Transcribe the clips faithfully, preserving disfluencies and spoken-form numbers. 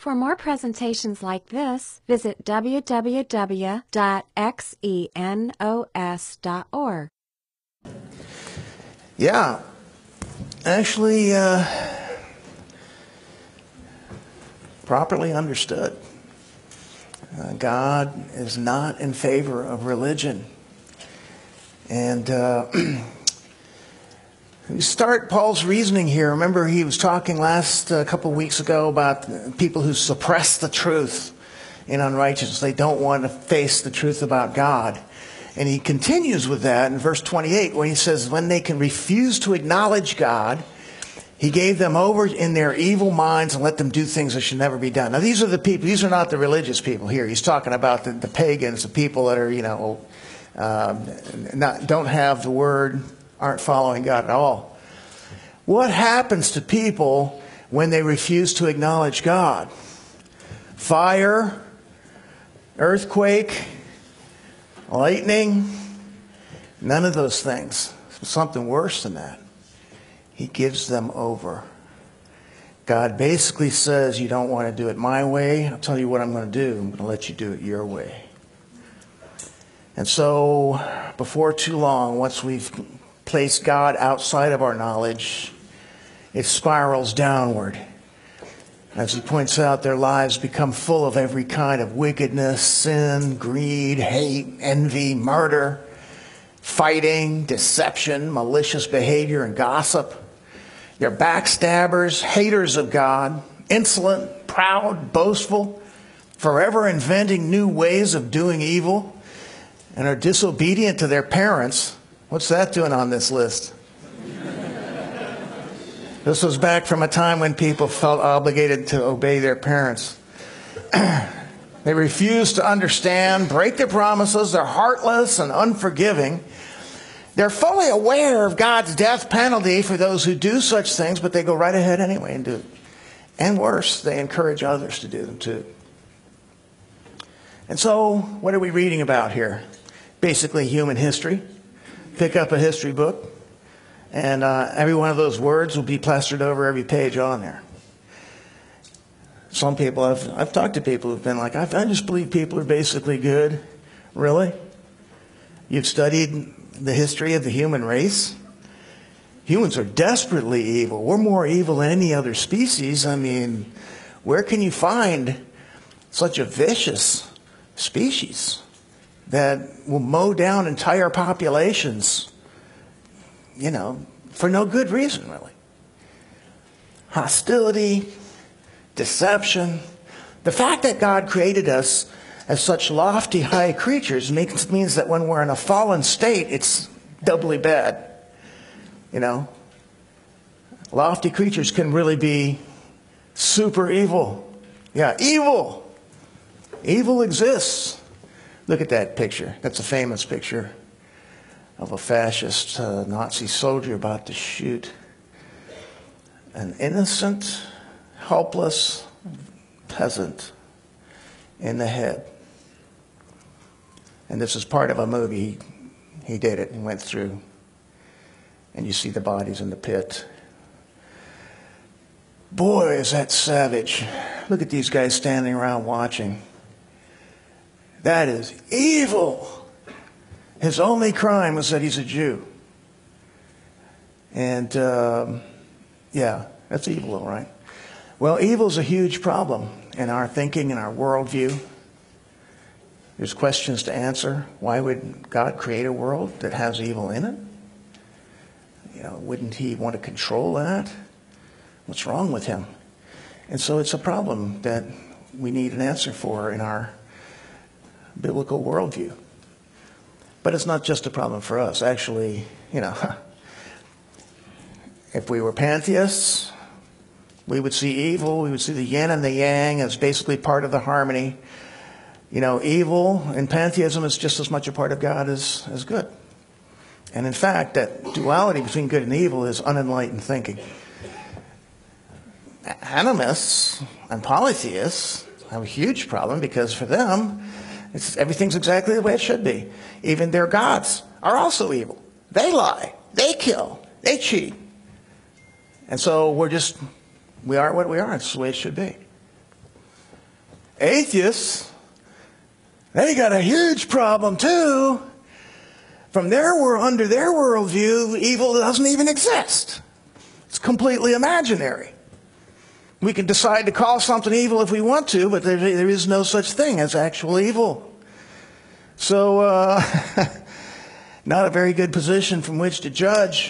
For more presentations like this, visit w w w dot xenos dot org. Yeah, actually, uh, properly understood, uh, God is not in favor of religion. And uh, we start Paul's reasoning here. Remember, he was talking last uh, couple of weeks ago about people who suppress the truth in unrighteousness. They don't want to face the truth about God. And he continues with that in verse twenty-eight, where he says, when they can refuse to acknowledge God, he gave them over in their evil minds and let them do things that should never be done. Now, these are the people, these are not the religious people here. He's talking about the, the pagans, the people that are, you know, um, not, don't have the word, aren't following God at all. What happens to people when they refuse to acknowledge God? Fire, earthquake, lightning, none of those things. Something worse than that. He gives them over. God basically says, you don't want to do it my way. I'll tell you what I'm going to do. I'm going to let you do it your way. And so, before too long, once we've placed God outside of our knowledge, it spirals downward. As he points out, their lives become full of every kind of wickedness, sin, greed, hate, envy, murder, fighting, deception, malicious behavior, and gossip. They're backstabbers, haters of God, insolent, proud, boastful, forever inventing new ways of doing evil, and are disobedient to their parents. What's that doing on this list? This was back from a time when people felt obligated to obey their parents. They refuse to understand, break their promises, they're heartless and unforgiving. They're fully aware of God's death penalty for those who do such things, but they go right ahead anyway and do it. And worse, they encourage others to do them too. And so, what are we reading about here? Basically human history. Pick up a history book, and uh, every one of those words will be plastered over every page on there. Some people, I've, I've talked to people who've been like, I, I just believe people are basically good. Really? You've studied the history of the human race? Humans are desperately evil. We're more evil than any other species. I mean, where can you find such a vicious species that will mow down entire populations, you know, for no good reason, really? Hostility, deception. The fact that God created us as such lofty, high creatures makes, means that when we're in a fallen state, it's doubly bad. You know? Lofty creatures can really be super evil. Yeah, evil. Evil exists. Look at that picture. That's a famous picture of a fascist uh, Nazi soldier about to shoot an innocent, helpless peasant in the head. And this is part of a movie. He, he did it and went through. And you see the bodies in the pit. Boy, is that savage. Look at these guys standing around watching. That is evil. His only crime was that he's a Jew. And, um, yeah, that's evil, all right. Well, evil is a huge problem in our thinking and our worldview. There's questions to answer. Why would God create a world that has evil in it? You know, wouldn't he want to control that? What's wrong with him? And so it's a problem that we need an answer for in our biblical worldview. But it's not just a problem for us. Actually, you know, if we were pantheists, we would see evil, we would see the yin and the yang as basically part of the harmony. You know, evil in pantheism is just as much a part of God as, as good. And in fact, that duality between good and evil is unenlightened thinking. Animists and polytheists have a huge problem because for them, it's, everything's exactly the way it should be. Even their gods are also evil. They lie. They kill. They cheat. And so we're just, we are what we are. It's the way it should be. Atheists, they got a huge problem too. From their world, under their worldview, evil doesn't even exist. It's completely imaginary. We can decide to call something evil if we want to, but there, there is no such thing as actual evil. So, uh, not a very good position from which to judge.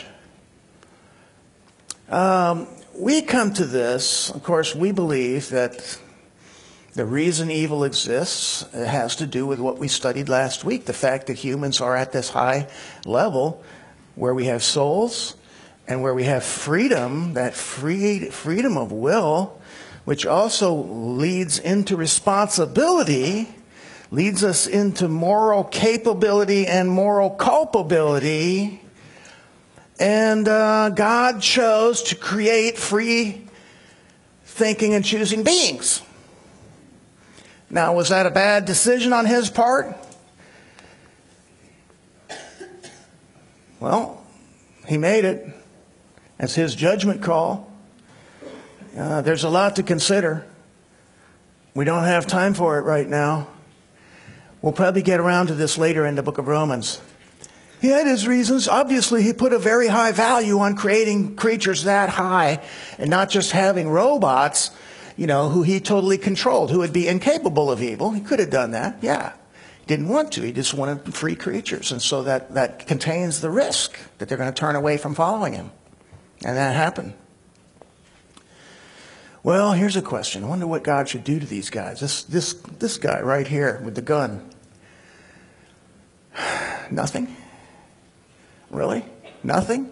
Um, we come to this, of course, we believe that the reason evil exists has to do with what we studied last week, the fact that humans are at this high level where we have souls and where we have freedom, that free, freedom of will, which also leads into responsibility, leads us into moral capability and moral culpability. And uh, God chose to create free thinking and choosing beings. Now, was that a bad decision on his part? Well, he made it. That's his judgment call. Uh, there's a lot to consider. We don't have time for it right now. We'll probably get around to this later in the book of Romans. He had his reasons. Obviously, he put a very high value on creating creatures that high and not just having robots, you know, who he totally controlled, who would be incapable of evil. He could have done that, yeah. He didn't want to. He just wanted free creatures. And so that, that contains the risk that they're going to turn away from following him. And that happened. Well, here's a question. I wonder what God should do to these guys. This, this, this guy right here with the gun. Nothing? Really? Nothing?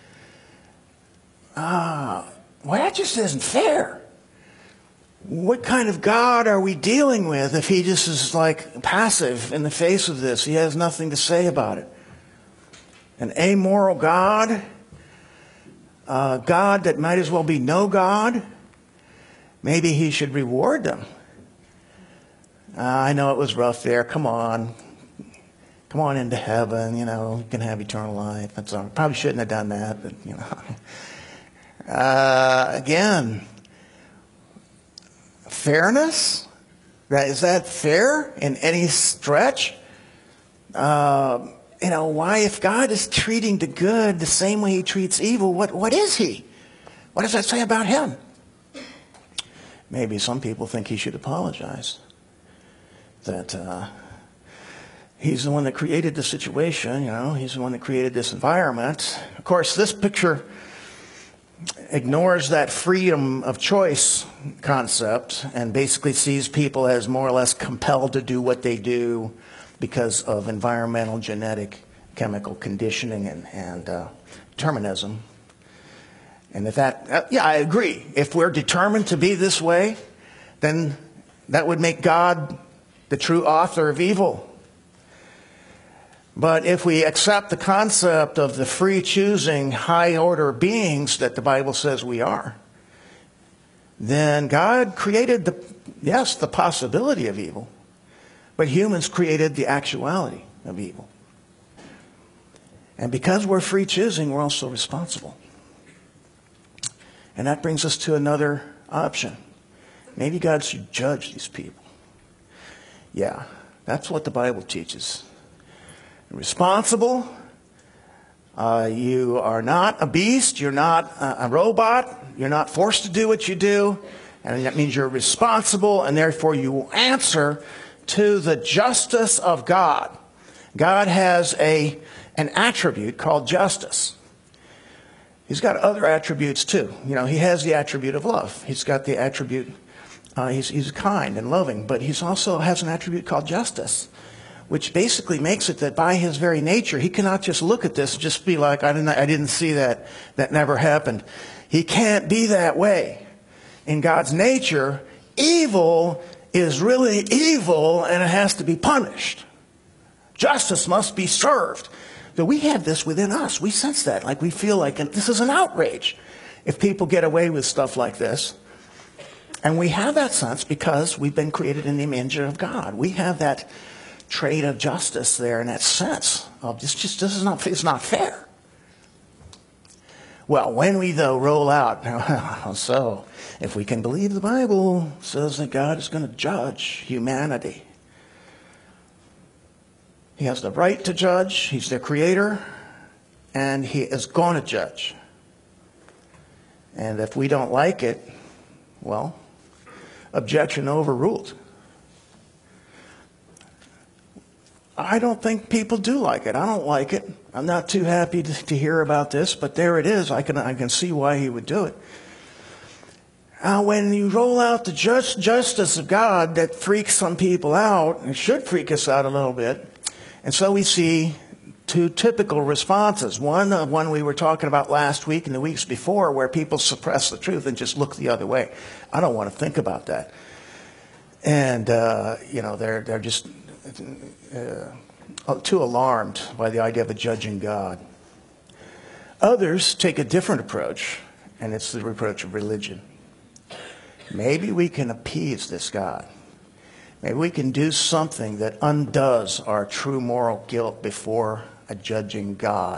Ah, well, that just isn't fair. What kind of God are we dealing with if he just is like passive in the face of this? He has nothing to say about it. An amoral God? A God that might as well be no God? Maybe he should reward them. Uh, I know it was rough there. Come on. Come on into heaven. You know, you can have eternal life. That's all. Probably shouldn't have done that, but, you know. Uh, again, fairness? Is that fair in any stretch? Uh, you know, why, if God is treating the good the same way he treats evil, what, what is he? What does that say about him? Maybe some people think he should apologize. That uh, he's the one that created the situation, you know, he's the one that created this environment. Of course, this picture ignores that freedom of choice concept and basically sees people as more or less compelled to do what they do because of environmental, genetic, chemical conditioning and, and uh, determinism. And if that, uh, yeah, I agree. If we're determined to be this way, then that would make God the true author of evil. But if we accept the concept of the free choosing high order beings that the Bible says we are, then God created the, yes, the possibility of evil, but humans created the actuality of evil. And because we're free choosing, we're also responsible. And that brings us to another option. Maybe God should judge these people. Yeah, that's what the Bible teaches. Responsible. Uh, you are not a beast. You're not a, a robot. You're not forced to do what you do. And that means you're responsible, and therefore you will answer to the justice of God. God has a, an attribute called justice. He's got other attributes too. You know, he has the attribute of love. He's got the attribute, uh, he's, he's kind and loving, but he also has an attribute called justice, which basically makes it that by his very nature, he cannot just look at this and just be like, I didn't, I didn't see that. That never happened. He can't be that way. In God's nature, evil is really evil and it has to be punished. Justice must be served. So we have this within us. We sense that. Like we feel like this is an outrage if people get away with stuff like this. And we have that sense because we've been created in the image of God. We have that trait of justice there and that sense of this just this is not it's not fair. Well, when we, though, roll out, so if we can believe the Bible, it says that God is going to judge humanity. He has the right to judge. He's the creator. And he is going to judge. And if we don't like it, well, objection overruled. I don't think people do like it. I don't like it. I'm not too happy to, to hear about this, but there it is. I can I can see why he would do it. Uh, when you roll out the just, justice of God, that freaks some people out. It should freak us out a little bit. And so we see two typical responses. One, uh, one we were talking about last week and the weeks before, where people suppress the truth and just look the other way. I don't want to think about that. And, uh, you know, they're, they're just... Uh, too alarmed by the idea of a judging God. Others take a different approach, and it's the approach of religion. Maybe we can appease this God. Maybe we can do something that undoes our true moral guilt before a judging God.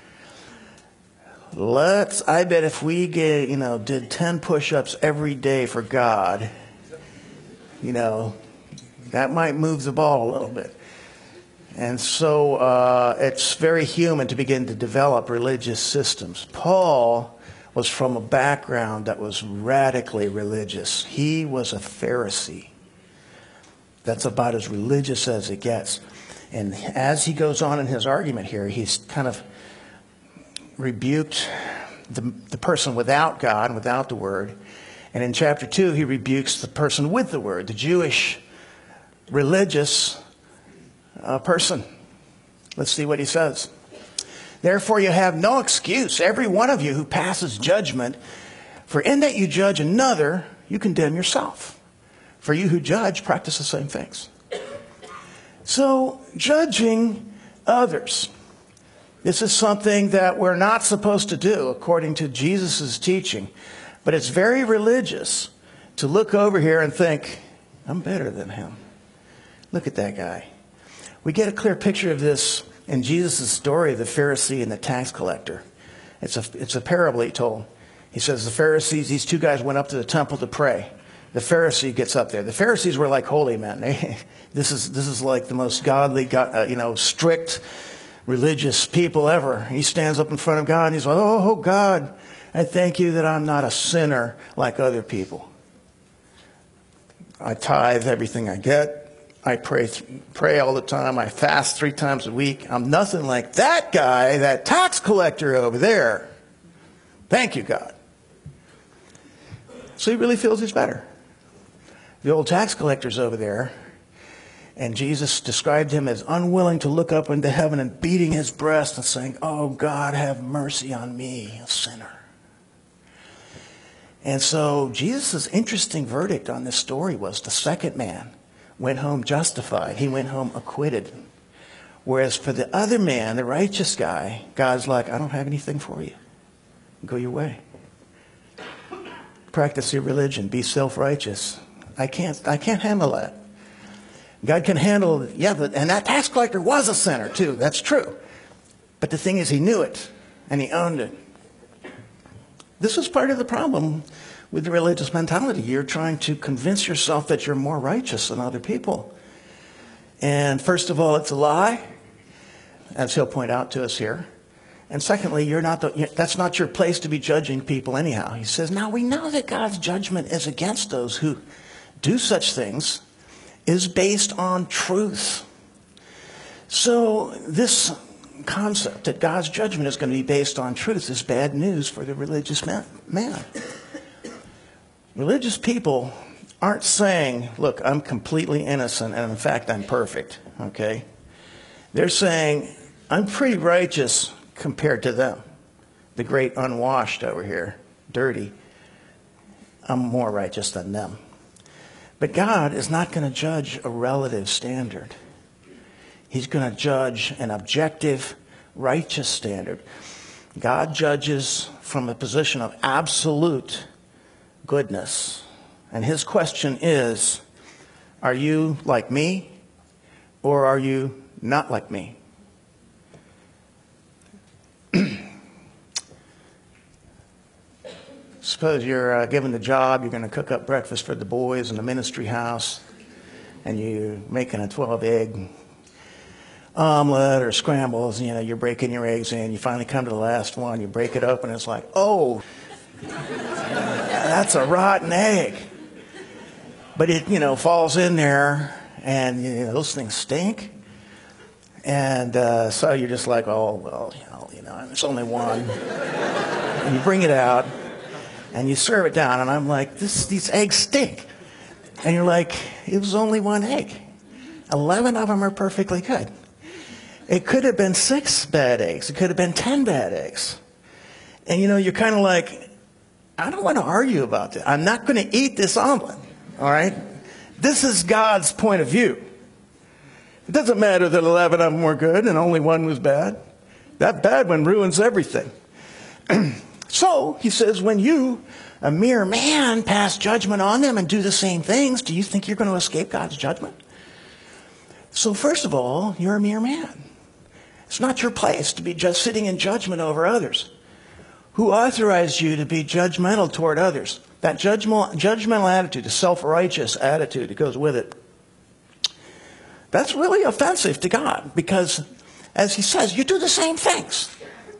Let's, I bet if we get, you know, did ten push-ups every day for God, you know, that might move the ball a little bit. And so uh, it's very human to begin to develop religious systems. Paul was from a background that was radically religious. He was a Pharisee. That's about as religious as it gets. And as he goes on in his argument here, he's kind of rebuked the, the person without God, without the Word. And in chapter two, he rebukes the person with the Word, the Jewish religious uh, person. Let's see what he says. Therefore you have no excuse, every one of you who passes judgment, for in that you judge another, you condemn yourself. For you who judge practice the same things. So, judging others. This is something that we're not supposed to do according to Jesus' teaching. But it's very religious to look over here and think, I'm better than him. Look at that guy. We get a clear picture of this in Jesus' story of the Pharisee and the tax collector. It's a, it's a parable he told. He says the Pharisees, these two guys went up to the temple to pray. The Pharisee gets up there. The Pharisees were like holy men. They, this is this is like the most godly, uh, you know, strict, religious people ever. He stands up in front of God and he's like, oh, God, I thank you that I'm not a sinner like other people. I tithe everything I get. I pray pray all the time. I fast three times a week. I'm nothing like that guy, that tax collector over there. Thank you, God. So he really feels he's better. The old tax collector's over there, and Jesus described him as unwilling to look up into heaven and beating his breast and saying, oh, God, have mercy on me, a sinner. And so Jesus' interesting verdict on this story was the second man went home justified. He went home acquitted. Whereas for the other man, the righteous guy, God's like, I don't have anything for you. Go your way. Practice your religion. Be self-righteous. I can't, I can't handle that. God can handle, yeah, but, and that tax collector was a sinner too. That's true. But the thing is, he knew it and he owned it. This is part of the problem with the religious mentality. You're trying to convince yourself that you're more righteous than other people. And first of all, it's a lie, as he'll point out to us here. And secondly, you're not the, that's not your place to be judging people anyhow. He says, now we know that God's judgment is against those who do such things, is based on truth. So this concept that God's judgment is going to be based on truth is bad news for the religious man. man. Religious people aren't saying, look, I'm completely innocent and in fact I'm perfect. Okay? They're saying, I'm pretty righteous compared to them. The great unwashed over here, dirty. I'm more righteous than them. But God is not going to judge a relative standard. He's going to judge an objective, righteous standard. God judges from a position of absolute goodness. And his question is, are you like me or are you not like me? Suppose you're uh, given the job, you're going to cook up breakfast for the boys in the ministry house, and you're making a twelve egg omelet or scrambles. You know, you're breaking your eggs in. You finally come to the last one. You break it open, and it's like, oh, that's a rotten egg. But it, you know, falls in there, and you know, those things stink. And uh, so you're just like, oh, well, you know, you know, there's only one. And you bring it out, and you serve it down, and I'm like, this, these eggs stink. And you're like, it was only one egg. Eleven of them are perfectly good. It could have been six bad eggs. It could have been ten bad eggs. And, you know, you're kind of like, I don't want to argue about this. I'm not going to eat this omelet, all right? This is God's point of view. It doesn't matter that eleven of them were good and only one was bad. That bad one ruins everything. So, he says, when you, a mere man, pass judgment on them and do the same things, do you think you're going to escape God's judgment? So, first of all, you're a mere man. It's not your place to be just sitting in judgment over others. Who authorized you to be judgmental toward others? That judgmental, judgmental attitude, the self-righteous attitude that goes with it, that's really offensive to God because, as he says, you do the same things.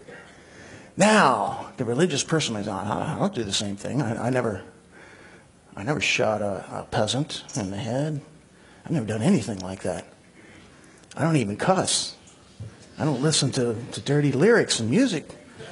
Now, the religious person is on, I don't do the same thing. I, I never I never shot a, a peasant in the head. I've never done anything like that. I don't even cuss. I don't listen to, to dirty lyrics and music.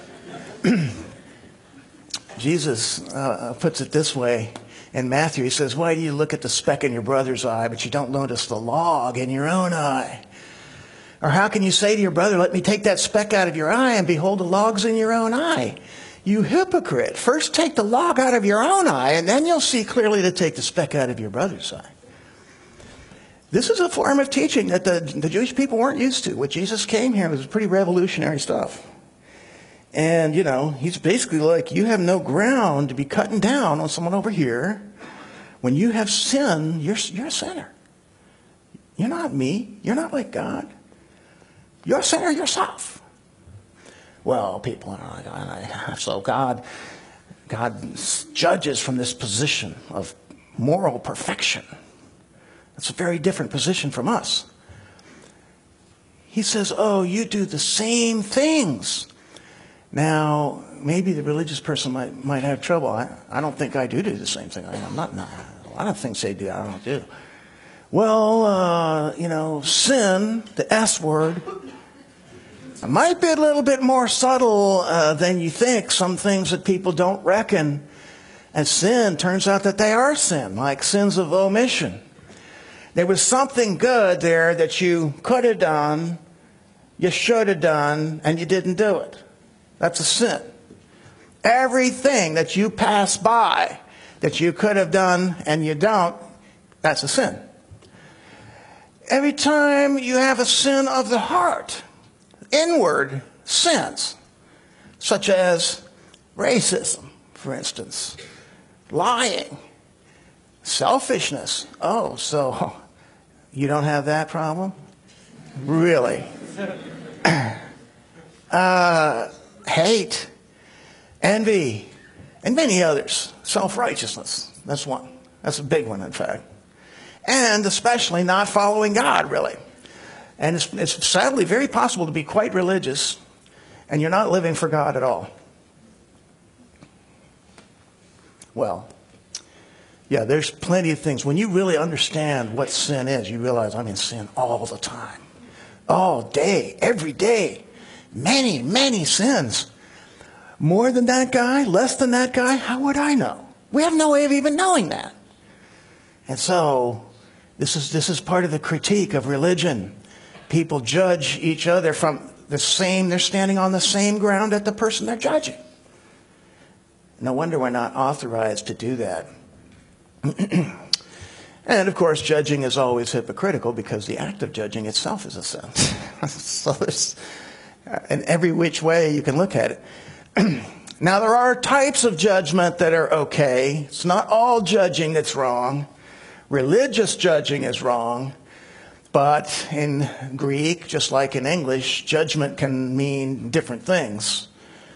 Jesus uh, puts it this way in Matthew. He says, why do you look at the speck in your brother's eye, but you don't notice the log in your own eye? Or how can you say to your brother, let me take that speck out of your eye, and behold, the log's in your own eye? You hypocrite. First take the log out of your own eye, and then you'll see clearly to take the speck out of your brother's eye. This is a form of teaching that the, the Jewish people weren't used to. When Jesus came here, it was pretty revolutionary stuff. And, you know, he's basically like, you have no ground to be cutting down on someone over here. When you have sin, you're, you're a sinner. You're not me. You're not like God. You're a sinner yourself. Well, people are like, so God, God judges from this position of moral perfection. It's a very different position from us. He says, oh, you do the same things. Now, maybe the religious person might might have trouble. I, I don't think I do do the same thing. I, I'm not, not, a lot of things they do, I don't do. Well, uh, you know, sin, the S word, might be a little bit more subtle uh, than you think. Some things that people don't reckon as sin, turns out that they are sin, like sins of omission. There was something good there that you could have done, you should have done, and you didn't do it. That's a sin. Everything that you pass by that you could have done and you don't, that's a sin. Every time you have a sin of the heart, inward sins, such as racism, for instance, lying, selfishness. Oh, so you don't have that problem? Really? uh, hate, envy, and many others. Self-righteousness. That's one. That's a big one, in fact. And especially not following God, really. And it's, it's sadly very possible to be quite religious and you're not living for God at all. Well, yeah, there's plenty of things. When you really understand what sin is, you realize I'm in sin all the time. All day, every day. Many, many sins. More than that guy, less than that guy, how would I know? We have no way of even knowing that. And so, this is this is part of the critique of religion. People judge each other from the same, they're standing on the same ground at the person they're judging. No wonder we're not authorized to do that. And of course, judging is always hypocritical because the act of judging itself is a sin. So there's, in every which way you can look at it. Now, there are types of judgment that are okay. It's not all judging that's wrong. Religious judging is wrong. But in Greek, just like in English, judgment can mean different things.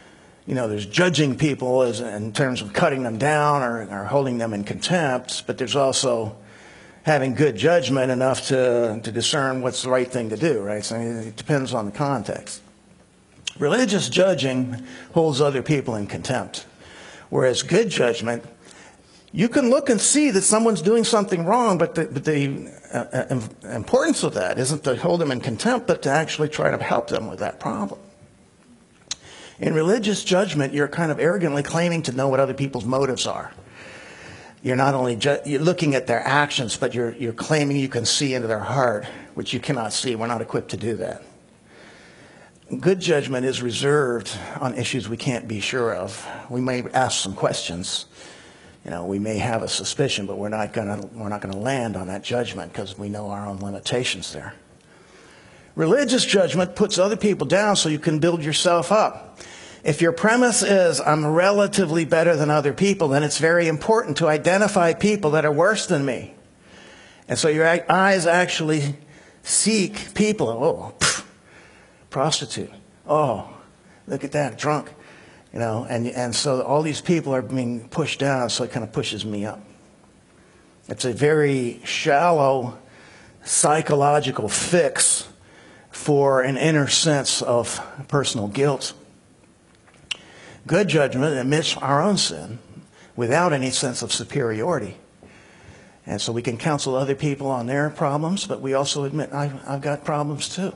you know, there's judging people as in terms of cutting them down or, or holding them in contempt, but there's also having good judgment enough to, to discern what's the right thing to do, right? So it depends on the context. Religious judging holds other people in contempt, whereas good judgment, you can look and see that someone's doing something wrong, but the, but the uh, importance of that isn't to hold them in contempt, but to actually try to help them with that problem. In religious judgment, you're kind of arrogantly claiming to know what other people's motives are. You're not only ju- you're looking at their actions, but you're, you're claiming you can see into their heart, which you cannot see. We're not equipped to do that. Good judgment is reserved on issues we can't be sure of. We may ask some questions. You know, we may have a suspicion, but we're not gonna we're not gonna land on that judgment because we know our own limitations there. Religious judgment puts other people down so you can build yourself up. If your premise is, I'm relatively better than other people, then it's very important to identify people that are worse than me. And so your eyes actually seek people. Oh, pff, prostitute. Oh, look at that, drunk. You know, and, and so all these people are being pushed down, so it kind of pushes me up. It's a very shallow psychological fix for an inner sense of personal guilt. Good judgment admits our own sin without any sense of superiority. And so we can counsel other people on their problems, but we also admit, I've, I've got problems too.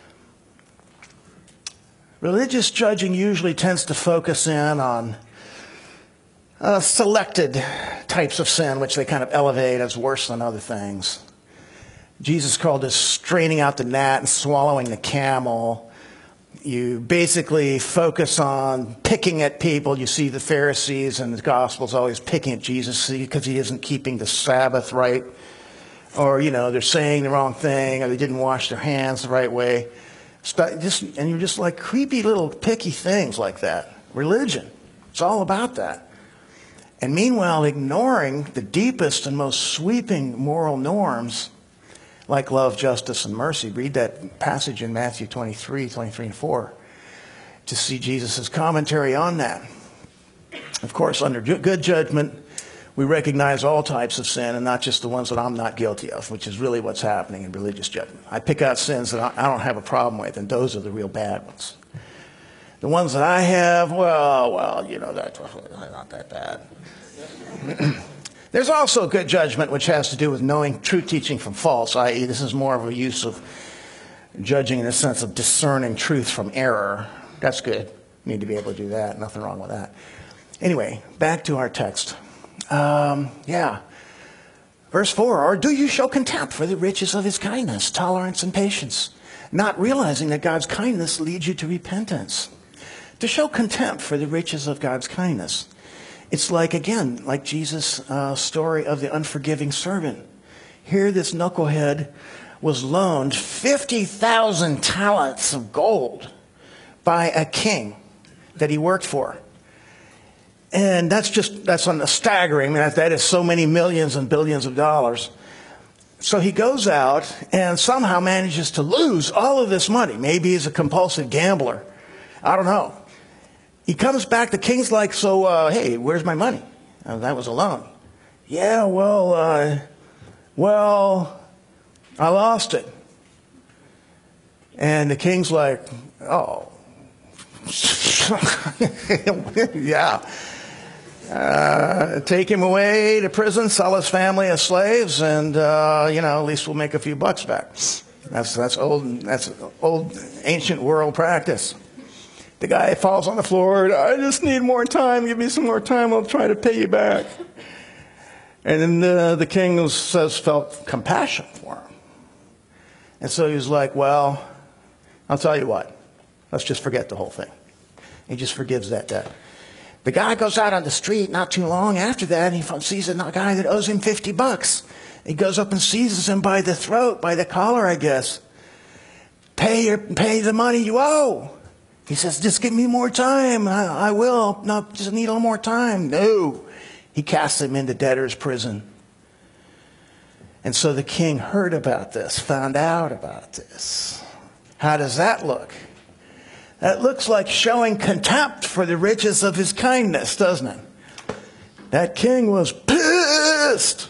Religious judging usually tends to focus in on uh, selected types of sin, which they kind of elevate as worse than other things. Jesus called this straining out the gnat and swallowing the camel. You basically focus on picking at people. You see the Pharisees and the Gospels always picking at Jesus because he isn't keeping the Sabbath right. Or, you know, they're saying the wrong thing, or they didn't wash their hands the right way. Just, and you're just like creepy little picky things like that. Religion, it's all about that. And meanwhile, ignoring the deepest and most sweeping moral norms like love, justice, and mercy. Read that passage in Matthew twenty-three, twenty-three and four to see Jesus' commentary on that. Of course, under good judgment, we recognize all types of sin and not just the ones that I'm not guilty of, which is really what's happening in religious judgment. I pick out sins that I don't have a problem with, and those are the real bad ones. The ones that I have, well, well, you know, that's not that bad. There's also good judgment, which has to do with knowing true teaching from false, that is this is more of a use of judging in the sense of discerning truth from error. That's good. You need to be able to do that. Nothing wrong with that. Anyway, back to our text. Um, yeah. Verse four, or do you show contempt for the riches of his kindness, tolerance, and patience, not realizing that God's kindness leads you to repentance? To show contempt for the riches of God's kindness. It's like, again, like Jesus' uh, story of the unforgiving servant. Here this knucklehead was loaned fifty thousand talents of gold by a king that he worked for. And that's just, that's on the staggering. That, that is so many millions and billions of dollars. So he goes out and somehow manages to lose all of this money. Maybe he's a compulsive gambler. I don't know. He comes back, the king's like, so, uh, hey, where's my money? Uh, that was a loan. Yeah, well, uh, well, I lost it. And the king's like, oh, yeah. Uh, take him away to prison, sell his family as slaves, and, uh, you know, at least we'll make a few bucks back. That's, that's old, that's old ancient world practice. The guy falls on the floor. I just need more time. Give me some more time. I'll try to pay you back. And then the, the king was, says felt compassion for him. And so he was like, well, I'll tell you what. Let's just forget the whole thing. He just forgives that debt. The guy goes out on the street not too long after that, and he sees a guy that owes him fifty bucks. He goes up and seizes him by the throat, by the collar, I guess. Pay your, pay the money you owe. He says, just give me more time. I, I will. No, just need a little more time. No. He casts him into debtor's prison. And so the king heard about this, found out about this. How does that look? That looks like showing contempt for the riches of his kindness, doesn't it? That king was pissed.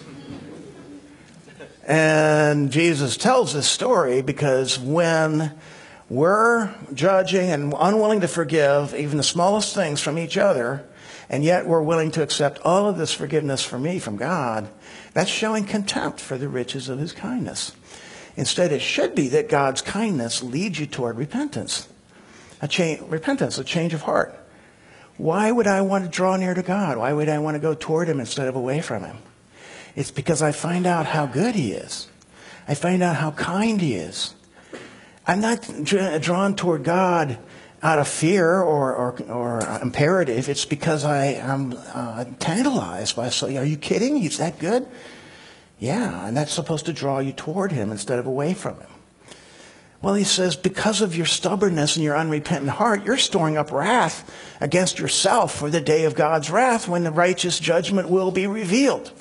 And Jesus tells this story because when we're judging and unwilling to forgive even the smallest things from each other, and yet we're willing to accept all of this forgiveness from me, from God, that's showing contempt for the riches of his kindness. Instead, it should be that God's kindness leads you toward repentance. A change, repentance, a change of heart. Why would I want to draw near to God? Why would I want to go toward him instead of away from him? It's because I find out how good he is. I find out how kind he is. I'm not drawn toward God out of fear or, or, or imperative. It's because I am uh, tantalized by, so, are you kidding? He's that good? Yeah, and that's supposed to draw you toward him instead of away from him. Well, he says, because of your stubbornness and your unrepentant heart, you're storing up wrath against yourself for the day of God's wrath when the righteous judgment will be revealed.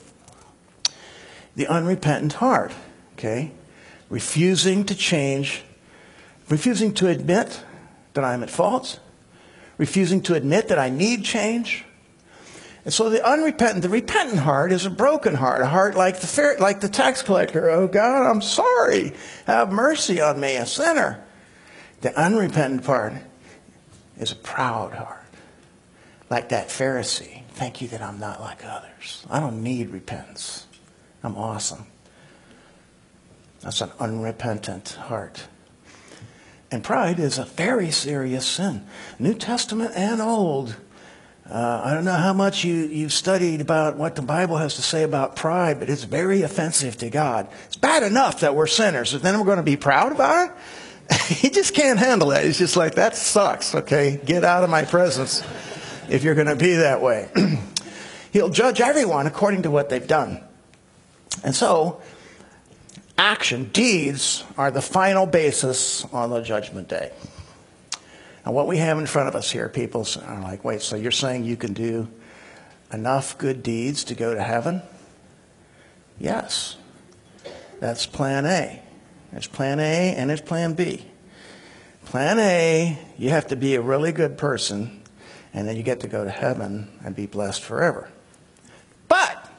The unrepentant heart, okay? Refusing to change, refusing to admit that I'm at fault, refusing to admit that I need change. And so the unrepentant, the repentant heart is a broken heart, a heart like the like the tax collector. Oh God, I'm sorry. Have mercy on me, a sinner. The unrepentant part is a proud heart, like that Pharisee. Thank you that I'm not like others. I don't need repentance. I'm awesome. That's an unrepentant heart. And pride is a very serious sin, New Testament and Old. Uh, I don't know how much you, you've studied about what the Bible has to say about pride, but it's very offensive to God. It's bad enough that we're sinners, and then we're going to be proud about it? He just can't handle that. He's just like, that sucks, okay? Get out of my presence if you're going to be that way. He'll judge everyone according to what they've done. And so, action, deeds, are the final basis on the judgment day. And what we have in front of us here, people are like, wait, so you're saying you can do enough good deeds to go to heaven? Yes. That's plan A. There's plan A and there's plan B. Plan A, you have to be a really good person, and then you get to go to heaven and be blessed forever. But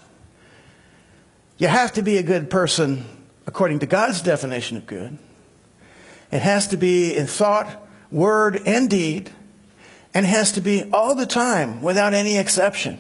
you have to be a good person according to God's definition of good. It has to be in thought, word, and deed, and has to be all the time without any exception.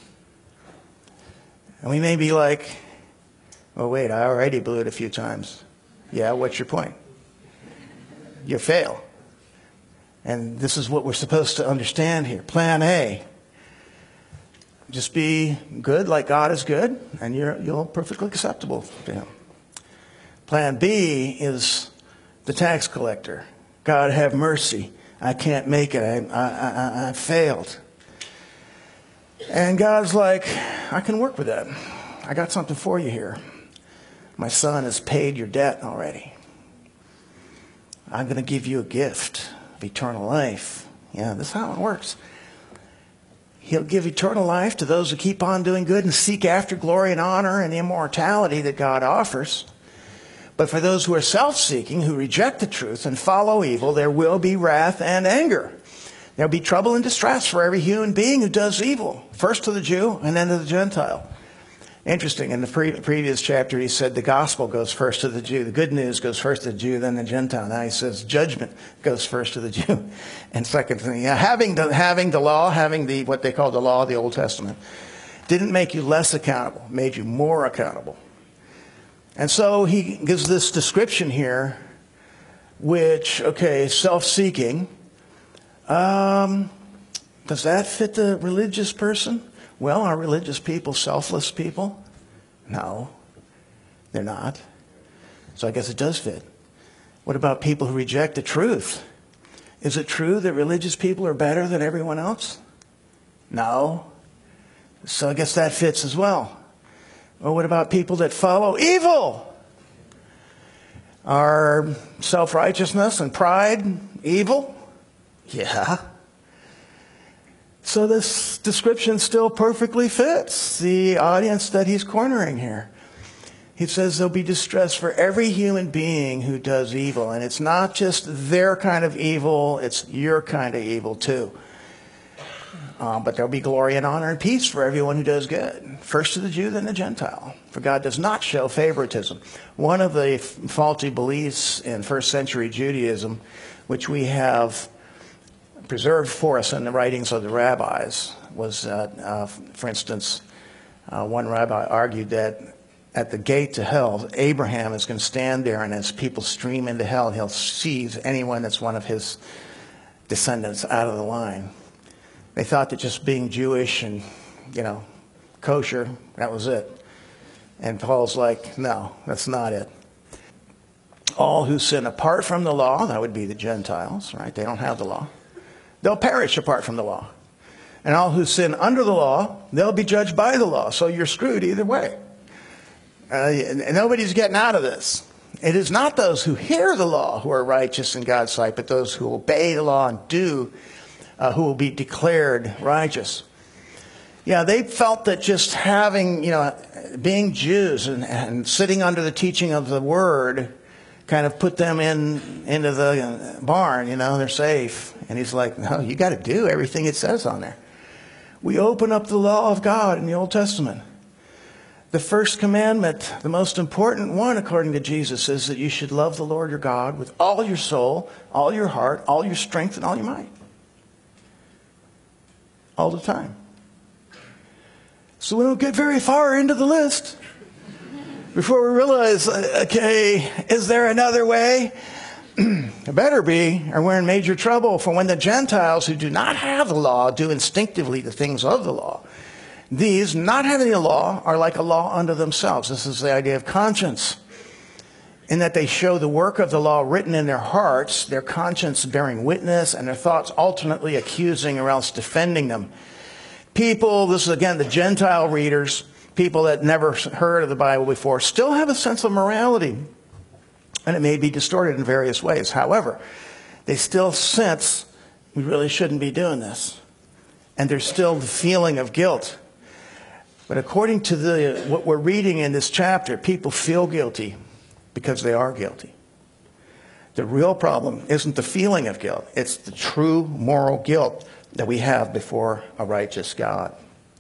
And we may be like, oh, wait, I already blew it a few times. Yeah, what's your point? You fail. And this is what we're supposed to understand here. Plan A. Just be good like God is good, and you're, you're perfectly acceptable to him. Plan B is the tax collector. God have mercy. I can't make it. I, I, I, I failed. And God's like, I can work with that. I got something for you here. My son has paid your debt already. I'm going to give you a gift of eternal life. Yeah, this is how it works. He'll give eternal life to those who keep on doing good and seek after glory and honor and immortality that God offers. But for those who are self-seeking, who reject the truth and follow evil, there will be wrath and anger. There'll be trouble and distress for every human being who does evil, first to the Jew and then to the Gentile. Interesting, in the pre- previous chapter he said the gospel goes first to the Jew. The good news goes first to the Jew, then the Gentile. Now he says judgment goes first to the Jew. And second thing, yeah, having the, having the law, having the what they call the law of the Old Testament, didn't make you less accountable, made you more accountable. And so he gives this description here, which, okay, self-seeking. Um, does that fit the religious person? Well, are religious people selfless people? No, they're not. So I guess it does fit. What about people who reject the truth? Is it true that religious people are better than everyone else? No. So I guess that fits as well. Well, what about people that follow evil? Are self-righteousness and pride evil? Yeah. So this description still perfectly fits the audience that he's cornering here. He says there'll be distress for every human being who does evil. And it's not just their kind of evil, it's your kind of evil too. Um, but there'll be glory and honor and peace for everyone who does good. First to the Jew, then the Gentile. For God does not show favoritism. One of the f- faulty beliefs in first century Judaism, which we have preserved for us in the writings of the rabbis, was that, uh, for instance, uh, one rabbi argued that at the gate to hell, Abraham is going to stand there, and as people stream into hell, he'll seize anyone that's one of his descendants out of the line. They thought that just being Jewish and, you know, kosher, that was it. And Paul's like, no, that's not it. All who sin apart from the law, that would be the Gentiles, right? They don't have the law. They'll perish apart from the law. And all who sin under the law, they'll be judged by the law. So you're screwed either way. Uh, nobody's getting out of this. It is not those who hear the law who are righteous in God's sight, but those who obey the law and do Uh, who will be declared righteous. Yeah, they felt that just having, you know, being Jews and, and sitting under the teaching of the word kind of put them in into the barn, you know, they're safe. And he's like, no, you got to do everything it says on there. We open up the law of God in the Old Testament. The first commandment, the most important one according to Jesus, is that you should love the Lord your God with all your soul, all your heart, all your strength, and all your might. All the time. So we don't get very far into the list before we realize, okay, is there another way? It better be, or we're in major trouble. For when the Gentiles who do not have the law do instinctively the things of the law, these, not having the law, are like a law unto themselves. This is the idea of conscience. In that they show the work of the law written in their hearts, their conscience bearing witness, and their thoughts alternately accusing or else defending them. People, this is again the Gentile readers, people that never heard of the Bible before, still have a sense of morality. And it may be distorted in various ways. However, they still sense we really shouldn't be doing this. And there's still the feeling of guilt. But according to the what we're reading in this chapter, people feel guilty because they are guilty. The real problem isn't the feeling of guilt. It's the true moral guilt that we have before a righteous God.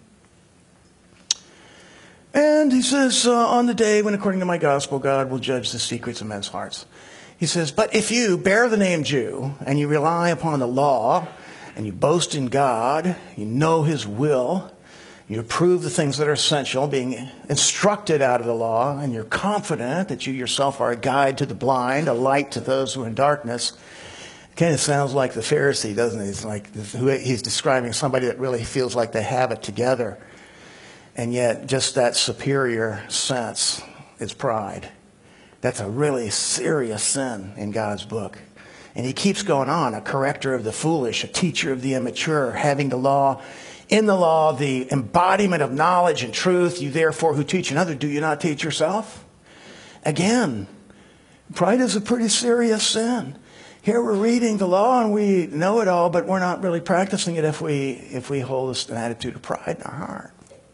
And he says, uh, on the day when, according to my gospel, God will judge the secrets of men's hearts. He says, but if you bear the name Jew and you rely upon the law and you boast in God, you know his will, you approve the things that are essential, being instructed out of the law, and you're confident that you yourself are a guide to the blind, a light to those who are in darkness. It kind of sounds like the Pharisee, doesn't it? It's like he's describing somebody that really feels like they have it together. And yet just that superior sense is pride. That's a really serious sin in God's book. And he keeps going on, a corrector of the foolish, a teacher of the immature, having the law in the law, the embodiment of knowledge and truth. You therefore who teach another, do you not teach yourself? Again, pride is a pretty serious sin. Here we're reading the law and we know it all, but we're not really practicing it if we if we hold an attitude of pride in our heart.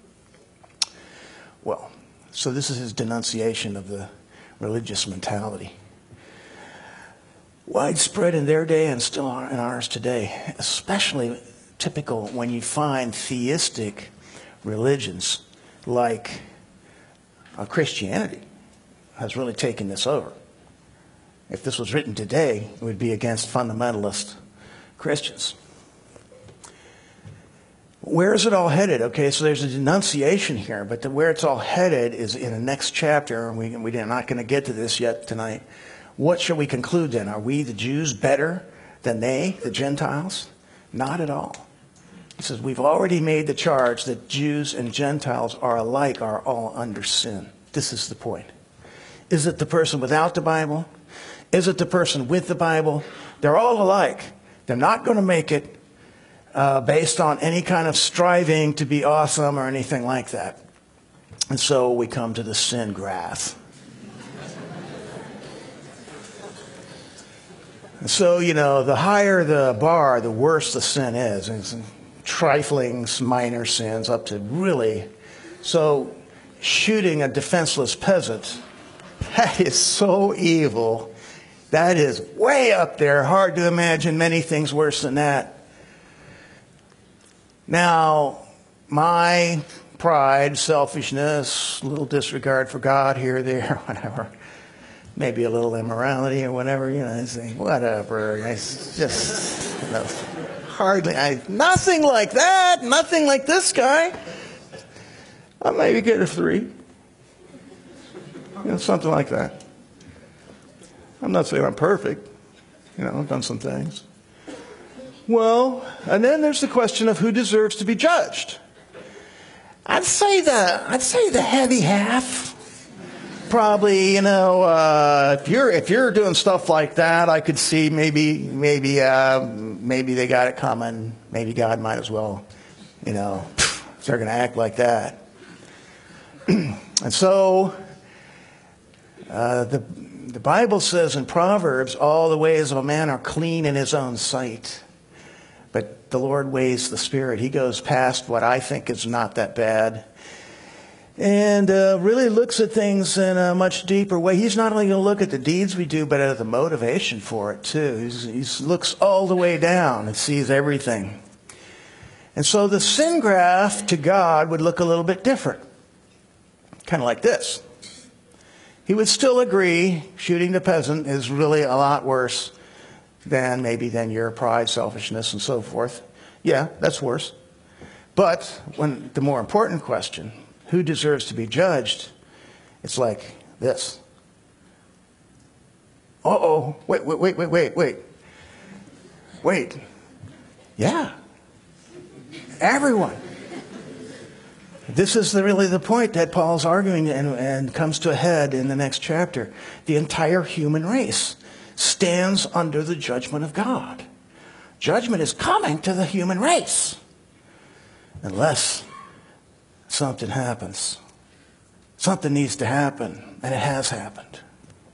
Well, so this is his denunciation of the religious mentality. Widespread in their day and still in ours today, especially typical when you find theistic religions like uh, Christianity has really taken this over. If this was written today, it would be against fundamentalist Christians. Where is it all headed? Okay, so there's a denunciation here, but the, where it's all headed is in the next chapter, and we, we're not going to get to this yet tonight. What shall we conclude then? Are we, the Jews, better than they, the Gentiles? Not at all. He says, we've already made the charge that Jews and Gentiles are alike, are all under sin. This is the point. Is it the person without the Bible? Is it the person with the Bible? They're all alike. They're not going to make it uh, based on any kind of striving to be awesome or anything like that. And so we come to the sin graph. So, you know, the higher the bar, the worse the sin is. It's trifling, minor sins up to really. So shooting a defenseless peasant. That is so evil. That is way up there. Hard to imagine many things worse than that. Now, my pride, selfishness, a little disregard for God here, there, whatever. Maybe a little immorality or whatever, you know, I say, whatever. It's just, you know, hardly, I, nothing like that, nothing like this guy. I maybe get a three. You know, something like that. I'm not saying I'm perfect. You know, I've done some things. Well, and then there's the question of who deserves to be judged. I'd say the I'd say the heavy half. Probably, you know, uh, if you're if you're doing stuff like that, I could see maybe maybe uh, maybe they got it coming. Maybe God might as well, you know, if they're going to act like that. And so, uh, the the Bible says in Proverbs, all the ways of a man are clean in his own sight. But the Lord weighs the spirit. He goes past what I think is not that bad and uh, really looks at things in a much deeper way. He's not only going to look at the deeds we do, but at the motivation for it too. He's, he looks all the way down and sees everything. And so the sin graph to God would look a little bit different. Kind of like this. He would still agree shooting the peasant is really a lot worse than maybe than your pride, selfishness, and so forth. Yeah, that's worse. But when the more important question, who deserves to be judged, it's like this. Uh-oh, wait, wait, wait, wait, wait, wait. Wait. Yeah. Everyone. This is the, really the point that Paul's arguing and, and comes to a head in the next chapter. The entire human race stands under the judgment of God. Judgment is coming to the human race unless something happens. Something needs to happen, and it has happened.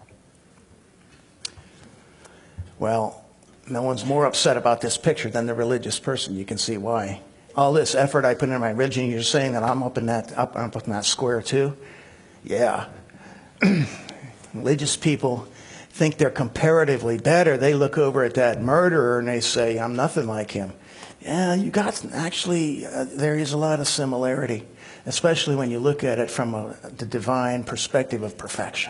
Well, no one's more upset about this picture than the religious person. You can see why. All this effort I put in my religion, you're saying that I'm up in that up, up in that square too? Yeah. Religious people think they're comparatively better. They look over at that murderer and they say, I'm nothing like him. Yeah, you got, actually, uh, there is a lot of similarity, especially when you look at it from a, the divine perspective of perfection.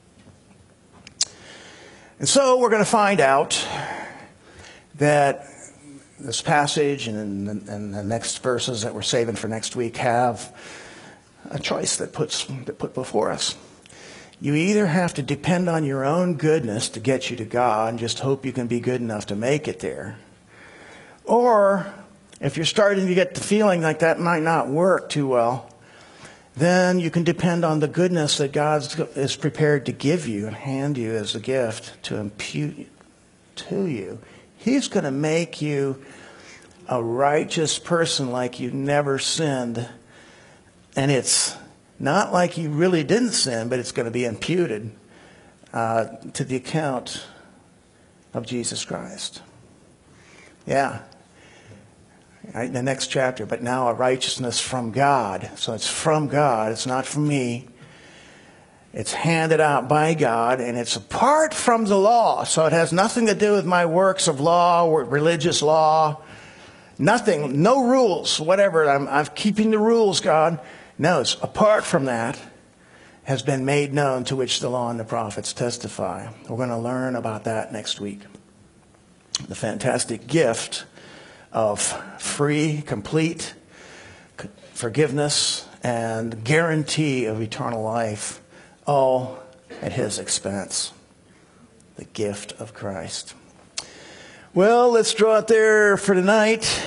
And so we're going to find out that this passage and, and the next verses that we're saving for next week have a choice that puts that put before us. You either have to depend on your own goodness to get you to God and just hope you can be good enough to make it there. Or if you're starting to get the feeling like that might not work too well, then you can depend on the goodness that God is prepared to give you and hand you as a gift to impute to you. He's going to make you a righteous person like you never sinned. And it's not like you really didn't sin, but it's going to be imputed uh, to the account of Jesus Christ. Yeah. Right, in the next chapter, but now a righteousness from God. So it's from God. It's not from me. It's handed out by God, and it's apart from the law. So it has nothing to do with my works of law or religious law. Nothing, no rules, whatever. I'm, I'm keeping the rules, God. No, it's apart from that has been made known, to which the law and the prophets testify. We're going to learn about that next week. The fantastic gift of free, complete forgiveness and guarantee of eternal life, all at his expense. The gift of Christ. Well, let's draw it there for tonight.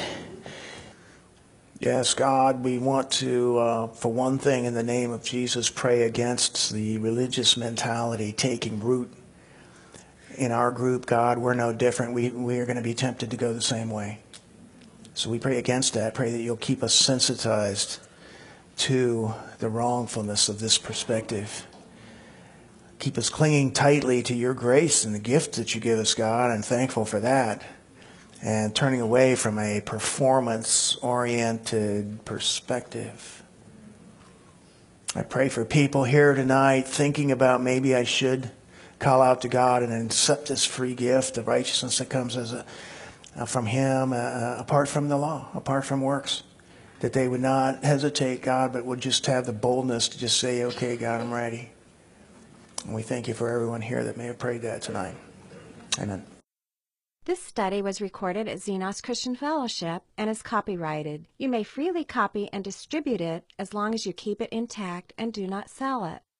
Yes, God, we want to, uh, for one thing, in the name of Jesus, pray against the religious mentality taking root in our group. God, we're no different. We, we are going to be tempted to go the same way. So we pray against that. Pray that you'll keep us sensitized to the wrongfulness of this perspective. Keep us clinging tightly to your grace and the gift that you give us, God, and thankful for that. And turning away from a performance-oriented perspective. I pray for people here tonight thinking about maybe I should call out to God and accept this free gift of righteousness that comes as a, uh, from Him, uh, uh, apart from the law, apart from works. That they would not hesitate, God, but would just have the boldness to just say, okay, God, I'm ready. And we thank you for everyone here that may have prayed that tonight. Amen. This study was recorded at Xenos Christian Fellowship and is copyrighted. You may freely copy and distribute it as long as you keep it intact and do not sell it.